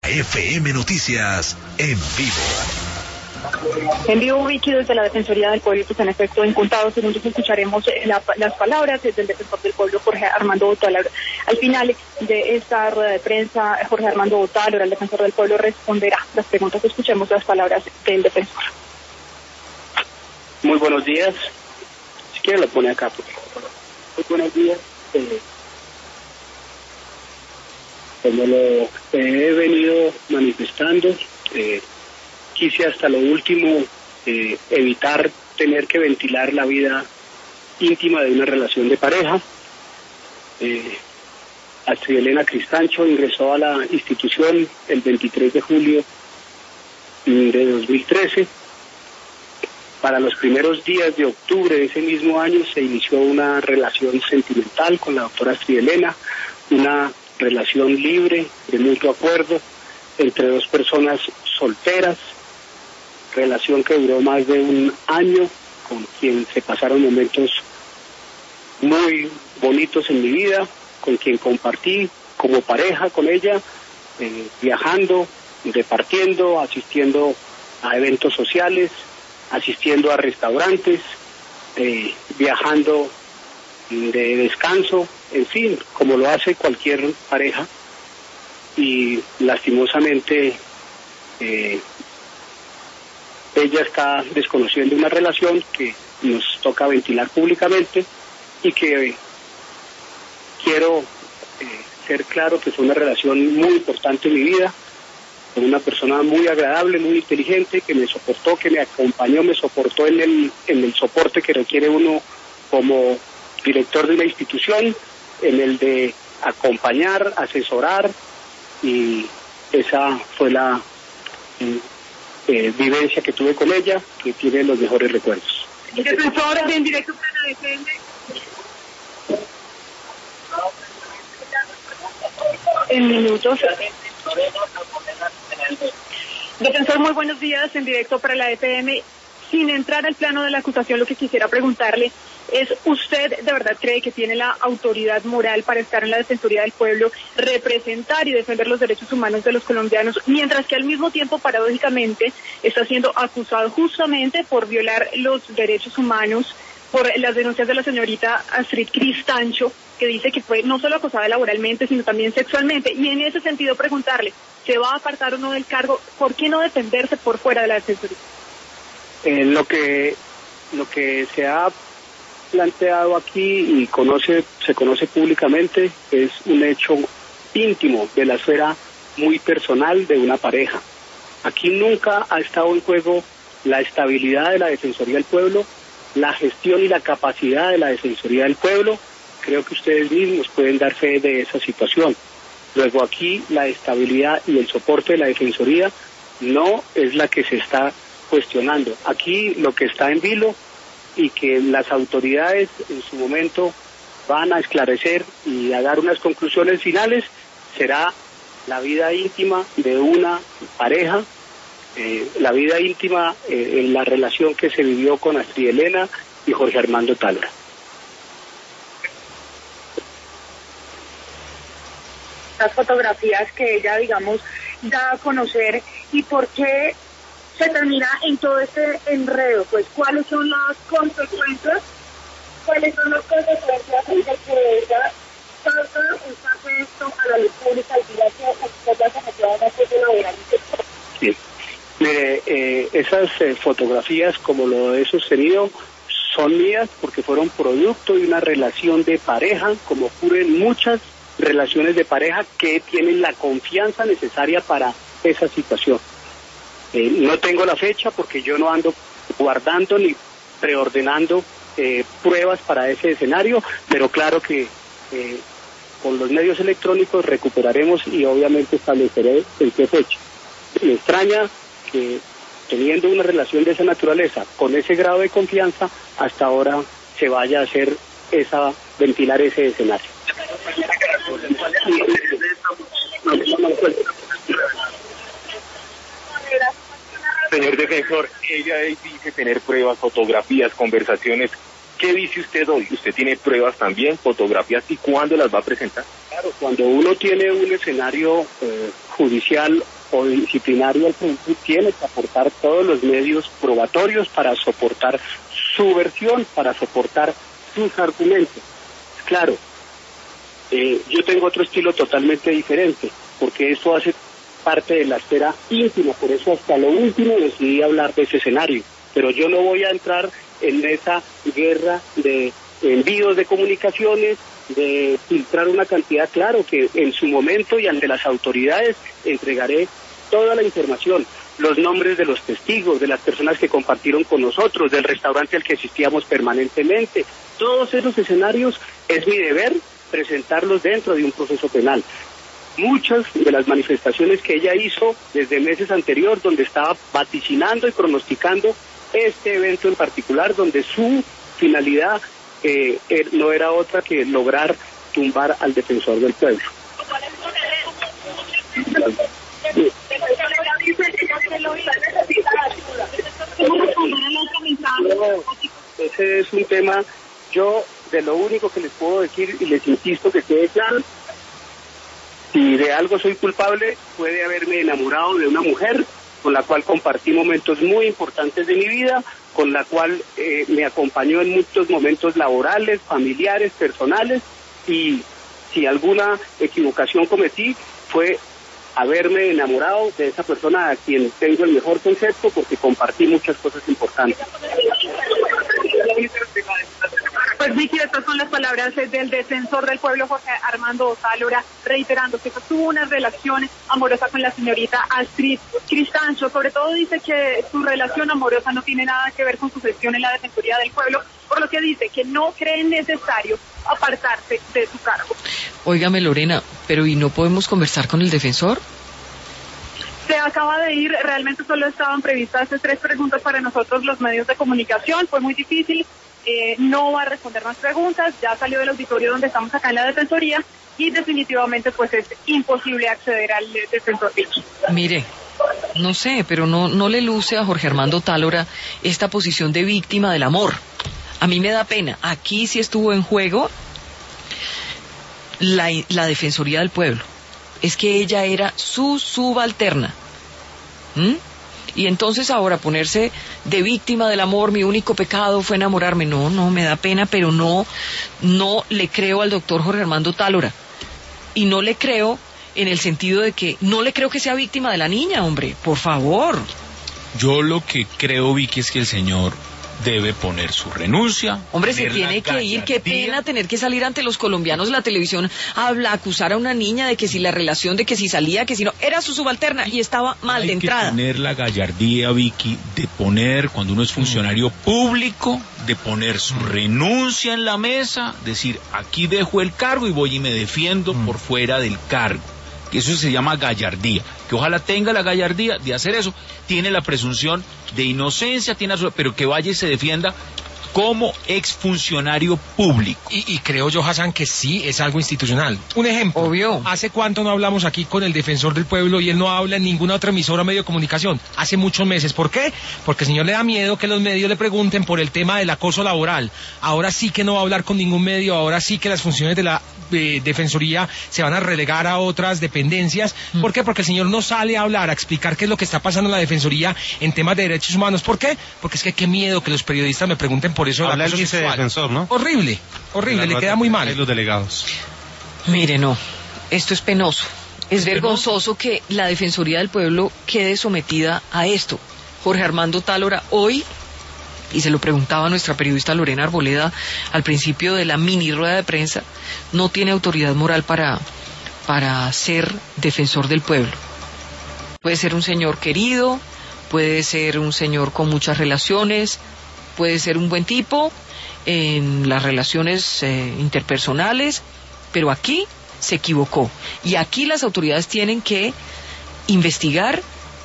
FM Noticias en vivo. En vivo, Vicky, desde la Defensoría del Pueblo, pues en efecto, en contados segundos escucharemos las palabras del defensor del pueblo, Jorge Armando Otálora. Al final de esta rueda de prensa, Jorge Armando Otálora, el defensor del pueblo, responderá las preguntas. Escuchemos las palabras del defensor. Muy buenos días. Si quiere lo pone acá, por favor. Muy buenos días. Como lo he venido manifestando, quise hasta lo último evitar tener que ventilar la vida íntima de una relación de pareja. Astrid Elena Cristancho ingresó a la institución el 23 de julio de 2013. Para los primeros días de octubre de ese mismo año se inició una relación sentimental con la doctora Astrid Elena, una relación libre, de mutuo acuerdo, entre dos personas solteras, relación que duró más de un año, con quien se pasaron momentos muy bonitos en mi vida, con quien compartí como pareja con ella, viajando, repartiendo, asistiendo a eventos sociales, asistiendo a restaurantes, viajando de descanso, en fin, como lo hace cualquier pareja. Y lastimosamente ella está desconociendo una relación que nos toca ventilar públicamente y que quiero ser claro que fue una relación muy importante en mi vida, con una persona muy agradable, muy inteligente, que me soportó, que me acompañó, me soportó en el soporte que requiere uno como director de una institución, en el de acompañar, asesorar, y esa fue la vivencia que tuve con ella, que tiene los mejores recuerdos. Defensor, en directo para la defensa. En minutos. Defensor, muy buenos días, en directo para la EPM. Sin entrar al plano de la acusación, lo que quisiera preguntarle es, ¿usted de verdad cree que tiene la autoridad moral para estar en la Defensoría del Pueblo, representar y defender los derechos humanos de los colombianos, mientras que al mismo tiempo, paradójicamente, está siendo acusado justamente por violar los derechos humanos, por las denuncias de la señorita Astrid Cristancho, que dice que fue no solo acosada laboralmente, sino también sexualmente? Y en ese sentido preguntarle, ¿se va a apartar o no del cargo? ¿Por qué no defenderse por fuera de la Defensoría? Lo que se ha planteado aquí y se conoce públicamente es un hecho íntimo de la esfera muy personal de una pareja. Aquí nunca ha estado en juego la estabilidad de la Defensoría del Pueblo, la gestión y la capacidad de la Defensoría del Pueblo. Creo que ustedes mismos pueden dar fe de esa situación. Luego aquí la estabilidad y el soporte de la Defensoría no es la que se está cuestionando. Aquí lo que está en vilo y que las autoridades en su momento van a esclarecer y a dar unas conclusiones finales será la vida íntima de una pareja, la vida íntima en la relación que se vivió con Astrid Elena y Jorge Armando Otálora. Las fotografías que ella, digamos, da a conocer, y por qué se termina en todo este enredo, pues cuáles son las consecuencias, de que ella saque esto a la luz pública y diga que ya se metió a una cosa laboral. Sí. Mire, esas fotografías, como lo he sostenido, son mías porque fueron producto de una relación de pareja, como ocurren muchas relaciones de pareja que tienen la confianza necesaria para esa situación. No tengo la fecha porque yo no ando guardando ni preordenando pruebas para ese escenario, pero claro que con los medios electrónicos recuperaremos y obviamente estableceré en qué fecha. Me extraña que teniendo una relación de esa naturaleza, con ese grado de confianza, hasta ahora se vaya a hacer ventilar ese escenario. Señor defensor, ella dice tener pruebas, fotografías, conversaciones. ¿Qué dice usted hoy? ¿Usted tiene pruebas también, fotografías, y cuándo las va a presentar? Claro, cuando uno tiene un escenario judicial o disciplinario al frente tiene que aportar todos los medios probatorios para soportar su versión, para soportar sus argumentos. Claro, yo tengo otro estilo totalmente diferente, porque eso hace parte de la esfera íntima, por eso hasta lo último decidí hablar de ese escenario, pero yo no voy a entrar en esa guerra de envíos de comunicaciones, de filtrar una cantidad. Claro que en su momento y ante las autoridades entregaré toda la información, los nombres de los testigos, de las personas que compartieron con nosotros, del restaurante al que asistíamos permanentemente. Todos esos escenarios es mi deber presentarlos dentro de un proceso penal. Muchas de las manifestaciones que ella hizo desde meses anteriores, donde estaba vaticinando y pronosticando este evento en particular, donde su finalidad no era otra que lograr tumbar al defensor del pueblo. Ese es un tema, yo de lo único que les puedo decir, y les insisto que quede claro, si de algo soy culpable, puede haberme enamorado de una mujer con la cual compartí momentos muy importantes de mi vida, con la cual me acompañó en muchos momentos laborales, familiares, personales, y si alguna equivocación cometí fue haberme enamorado de esa persona a quien tengo el mejor concepto, porque compartí muchas cosas importantes. Pues Vicky, estas son las palabras del defensor del pueblo, Jorge Armando Tálora, reiterando que tuvo una relación amorosa con la señorita Astrid Cristancho. Sobre todo dice que su relación amorosa no tiene nada que ver con su gestión en la Defensoría del Pueblo, por lo que dice que no cree necesario apartarse de su cargo. Óigame, Lorena, pero ¿y no podemos conversar con el defensor? Se acaba de ir, realmente solo estaban previstas 3 preguntas para nosotros los medios de comunicación, fue muy difícil. No va a responder más preguntas, ya salió del auditorio donde estamos acá en la Defensoría y definitivamente pues es imposible acceder al defensor. Mire, no sé, pero no le luce a Jorge Armando Tálora esta posición de víctima del amor. A mí me da pena, aquí sí estuvo en juego la Defensoría del Pueblo. Es que ella era su subalterna. Y entonces ahora ponerse de víctima del amor, mi único pecado fue enamorarme. No, me da pena, pero no le creo al doctor Jorge Armando Tálora. Y no le creo en el sentido de que no le creo que sea víctima de la niña, hombre, por favor. Yo lo que creo, Vicky, es que el señor debe poner su renuncia. Hombre, se tiene que ir, qué pena tener que salir ante los colombianos de la televisión a acusar a una niña de que si la relación, de que si salía, que si no, era su subalterna y estaba mal de entrada. Hay que tener la gallardía, Vicky, de poner, cuando uno es funcionario público, de poner su renuncia en la mesa, decir, aquí dejo el cargo y voy y me defiendo por fuera del cargo. Que eso se llama gallardía, que ojalá tenga la gallardía de hacer eso. Tiene la presunción de inocencia, pero que vaya y se defienda como exfuncionario público. Y creo yo, Hassan, que sí es algo institucional. Un ejemplo. Obvio. ¿Hace cuánto no hablamos aquí con el defensor del pueblo y él no habla en ninguna otra emisora o medio de comunicación? Hace muchos meses. ¿Por qué? Porque el señor le da miedo que los medios le pregunten por el tema del acoso laboral. Ahora sí que no va a hablar con ningún medio, ahora sí que las funciones de la defensoría se van a relegar a otras dependencias. ¿Por qué? Porque el señor no sale a hablar, a explicar qué es lo que está pasando en la defensoría en temas de derechos humanos. ¿Por qué? Porque es que qué miedo que los periodistas me pregunten por eso. Habla el vicedefensor, ¿no? Horrible, le queda muy mal. Los delegados. Mire, no, esto es penoso. Es vergonzoso que la Defensoría del Pueblo quede sometida a esto. Jorge Armando Tálora hoy, y se lo preguntaba a nuestra periodista Lorena Arboleda al principio de la mini rueda de prensa, no tiene autoridad moral para ser defensor del pueblo. Puede ser un señor querido, puede ser un señor con muchas relaciones, puede ser un buen tipo en las relaciones interpersonales, pero aquí se equivocó. Y aquí las autoridades tienen que investigar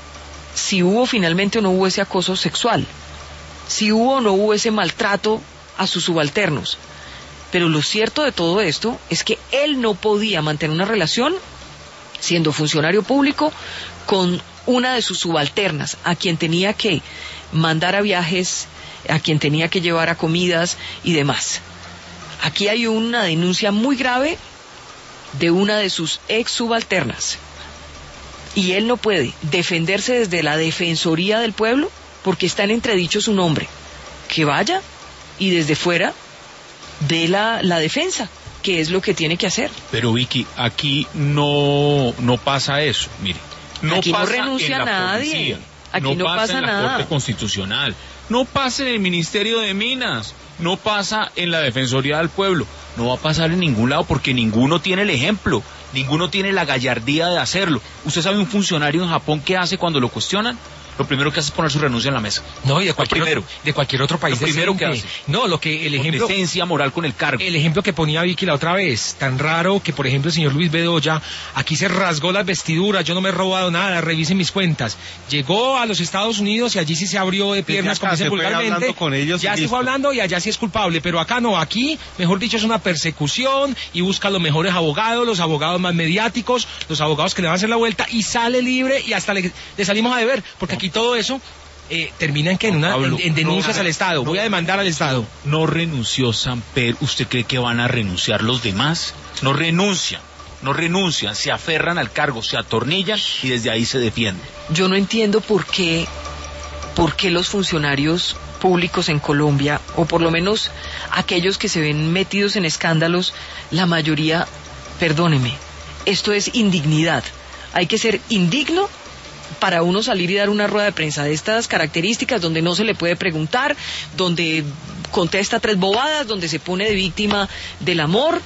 si hubo finalmente o no hubo ese acoso sexual, si hubo o no hubo ese maltrato a sus subalternos. Pero lo cierto de todo esto es que él no podía mantener una relación, siendo funcionario público, con una de sus subalternas, a quien tenía que mandar a viajes, a quien tenía que llevar a comidas y demás. Aquí hay una denuncia muy grave de una de sus ex subalternas. y él no puede defenderse desde la Defensoría del Pueblo porque está en entredicho su nombre, que vaya y desde fuera dé la defensa, que es lo que tiene que hacer. Pero Vicky, aquí no pasa eso, mire. No aquí pasa no renuncia en la nadie. policía, Aquí no pasa en la nada. Corte Constitucional, no pasa en el Ministerio de Minas, no pasa en la Defensoría del Pueblo, no va a pasar en ningún lado porque ninguno tiene el ejemplo, ninguno tiene la gallardía de hacerlo. ¿Usted sabe un funcionario en Japón qué hace cuando lo cuestionan? Lo primero que hace es poner su renuncia en la mesa. No, y de cualquier otro país. Lo primero que decente. hace. No, lo que el ejemplo... Decencia moral con el cargo. El ejemplo que ponía Vicky la otra vez, tan raro que, por ejemplo, el señor Luis Bedoya, aquí se rasgó las vestiduras, yo no me he robado nada, revisen mis cuentas. Llegó a los Estados Unidos y allí sí se abrió de piernas, como dicen vulgarmente. Con ellos ya se fue hablando y allá sí es culpable, pero acá no, aquí, mejor dicho, es una persecución y busca los mejores abogados, los abogados más mediáticos, los abogados que le van a hacer la vuelta y sale libre y hasta le salimos a deber, porque aquí todo eso... termina en que en denuncias al Estado. Voy a demandar al Estado. No renunció Samper. ¿Usted cree que van a renunciar los demás? No renuncian, se aferran al cargo, se atornillan y desde ahí se defienden. Yo no entiendo por qué los funcionarios públicos en Colombia, o por lo menos aquellos que se ven metidos en escándalos, la mayoría, perdóneme, esto es indignidad. Hay que ser indigno para uno salir y dar una rueda de prensa de estas características, donde no se le puede preguntar, donde contesta 3 bobadas, donde se pone de víctima del amor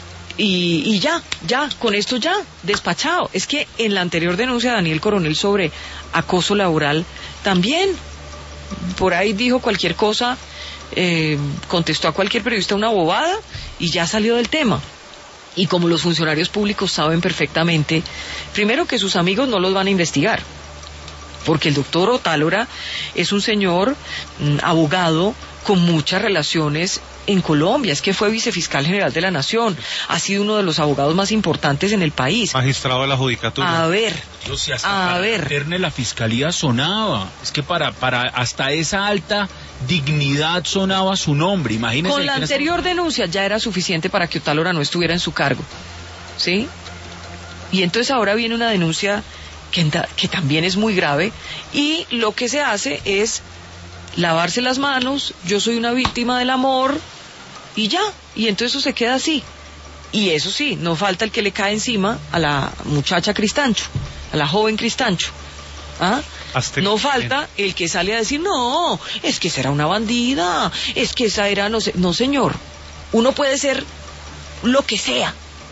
y ya, con esto ya, despachado. Es que en la anterior denuncia de Daniel Coronel sobre acoso laboral, también por ahí dijo cualquier cosa, contestó a cualquier periodista una bobada y ya salió del tema. Y como los funcionarios públicos saben perfectamente, primero que sus amigos no los van a investigar, porque el doctor Otálora es un señor abogado con muchas relaciones en Colombia, es que fue vicefiscal general de la Nación, ha sido uno de los abogados más importantes en el país. Magistrado de la Judicatura. A ver, Dios, si hasta para meterle la fiscalía sonaba, es que para hasta esa alta dignidad sonaba su nombre, imagínese. Con la anterior denuncia ya era suficiente para que Otálora no estuviera en su cargo, ¿sí? Y entonces ahora viene una denuncia que también es muy grave, y lo que se hace es lavarse las manos, yo soy una víctima del amor, y ya, y entonces eso se queda así. Y eso sí, no falta el que le cae encima a la muchacha Cristancho, a la joven Cristancho, ¿ah? No falta el que sale a decir, no, es que esa era una bandida, es que esa era, no sé, no señor, uno puede ser lo que sea,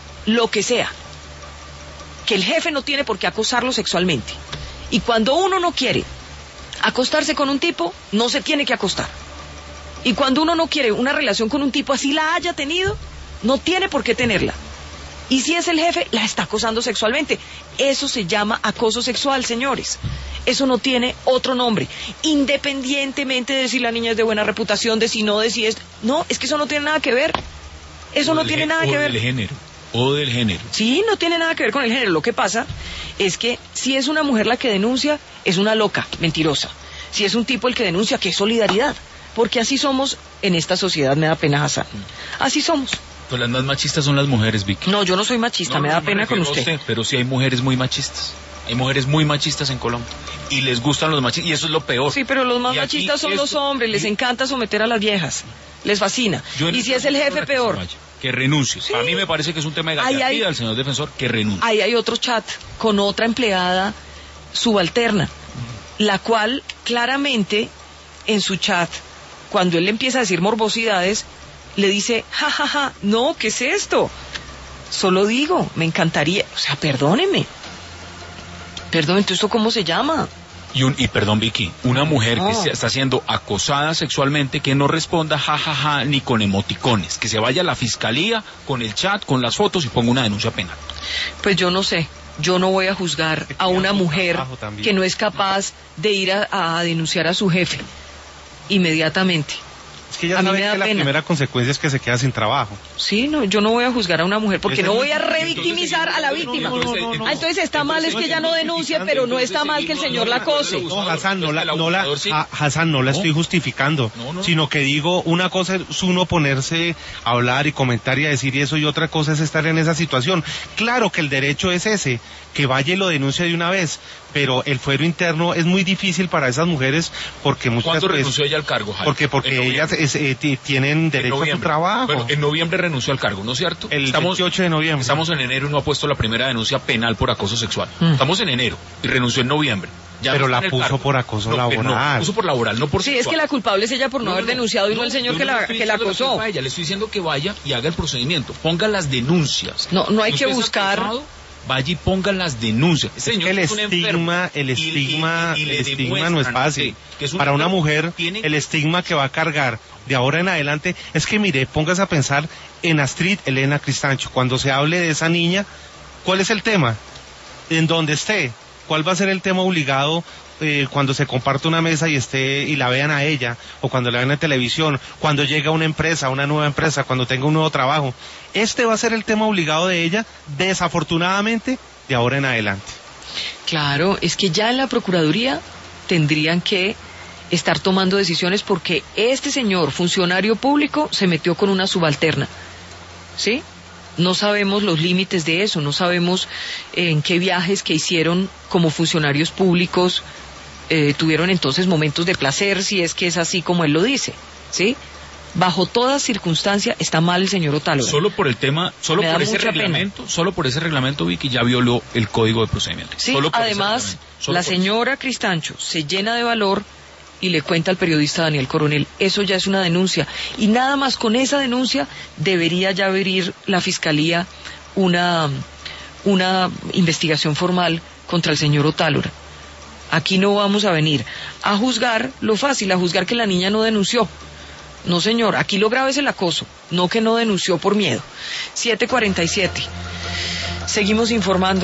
que el jefe no tiene por qué acosarlo sexualmente, y cuando uno no quiere acostarse con un tipo, no se tiene que acostar, y cuando uno no quiere una relación con un tipo, así la haya tenido, no tiene por qué tenerla. Y si es el jefe, la está acosando sexualmente. Eso se llama acoso sexual, señores. Eso no tiene otro nombre. Independientemente de si la niña es de buena reputación, de si no, de si es... No, es que eso no tiene nada que ver. Eso no tiene nada que ver. O del género. Sí, no tiene nada que ver con el género. Lo que pasa es que si es una mujer la que denuncia, es una loca, mentirosa. Si es un tipo el que denuncia, ¿qué solidaridad? Porque así somos en esta sociedad, me da pena, Hassan. Así somos. Pues las más machistas son las mujeres, Vicky. No, yo no soy machista, me da pena con usted. Pero sí hay mujeres muy machistas. Hay mujeres muy machistas en Colombia. Y les gustan los machistas, y eso es lo peor. Sí, pero los más machistas son los hombres, les encanta someter a las viejas. Les fascina. Y si es el jefe, peor. Que renuncie. Sí. A mí me parece que es un tema de gallardía del señor defensor, que renuncie. Ahí hay otro chat con otra empleada subalterna, la cual claramente en su chat, cuando él le empieza a decir morbosidades, le dice, jajaja, no, ¿qué es esto? Solo digo, me encantaría, o sea, perdóneme, ¿esto cómo se llama? Y perdón, Vicky, una mujer que está siendo acosada sexualmente, que no responda jajaja ni con emoticones, que se vaya a la fiscalía con el chat, con las fotos y ponga una denuncia penal. Pues yo no sé, yo no voy a juzgar a una mujer que no es capaz de ir a denunciar a su jefe inmediatamente. Es que ya A mí sabe me da que la pena. primera consecuencia es que se queda sin trabajo. Sí, no, yo no voy a juzgar a una mujer porque Ese no es voy a muy- revictimizar a la víctima. no. Entonces está mal es que ella no denuncie, pero no está mal que el señor la acose. No, Hassan, Hassan, no la No. estoy justificando, No. sino que digo, una cosa es uno ponerse a hablar y comentar y a decir eso, y otra cosa es estar en esa situación. Claro que el derecho es ese, que vaya y lo denuncie de una vez, pero el fuero interno es muy difícil para esas mujeres porque muchas ¿Cuándo veces... renunció ella al cargo, Jaime? Porque En ellas noviembre. tienen En derecho a su noviembre. trabajo. Bueno, en noviembre renunció al cargo, ¿no es cierto? El 28 de noviembre. Estamos en enero y no ha puesto la primera denuncia penal por acoso sexual. Estamos en enero y renunció en noviembre. Ya Pero no está la en el puso cargo. por acoso No, pero laboral. No, puso por laboral, no por Sí, es sexual. que la culpable es ella por no haber denunciado y no el señor yo que no le la estoy que la diciendo acosó. culpa a ella, le estoy diciendo que vaya y haga el procedimiento, ponga las denuncias. No hay Si que usted es buscar. acosado, vaya y ponga las denuncias. Este señor El es un enfermo. estigma Y le no es demuestran fácil. que es un Para una enfermo. mujer, Tiene- el estigma que va a cargar de ahora en adelante es que, mire, póngase a pensar en Astrid Elena Cristancho. Cuando se hable de esa niña, ¿cuál es el tema? En donde esté, ¿cuál va a ser el tema obligado cuando se comparte una mesa y esté y la vean a ella, o cuando la vean en televisión, cuando llega una empresa, una nueva empresa, cuando tenga un nuevo trabajo? Este va a ser el tema obligado de ella, desafortunadamente, de ahora en adelante. Claro, es que ya en la Procuraduría tendrían que estar tomando decisiones porque este señor, funcionario público, se metió con una subalterna. ¿Sí? No sabemos los límites de eso, no sabemos en qué viajes que hicieron como funcionarios públicos tuvieron entonces momentos de placer, si es que es así como él lo dice. ¿Sí? Bajo toda circunstancia está mal el señor Otálora. Solo por el tema, solo Me da por ese mucha reglamento, solo por ese reglamento, Vicky, ya violó el código de procedimiento. Sí, Solo por ese además, reglamento. Solo la por eso. señora Cristancho se llena de valor y le cuenta al periodista Daniel Coronel, eso ya es una denuncia. Y nada más con esa denuncia debería ya abrir la Fiscalía una investigación formal contra el señor Otálora. Aquí no vamos a venir a juzgar lo fácil, a juzgar que la niña no denunció. No, señor, aquí lo grave es el acoso, no que no denunció por miedo. 7:47. Seguimos informando.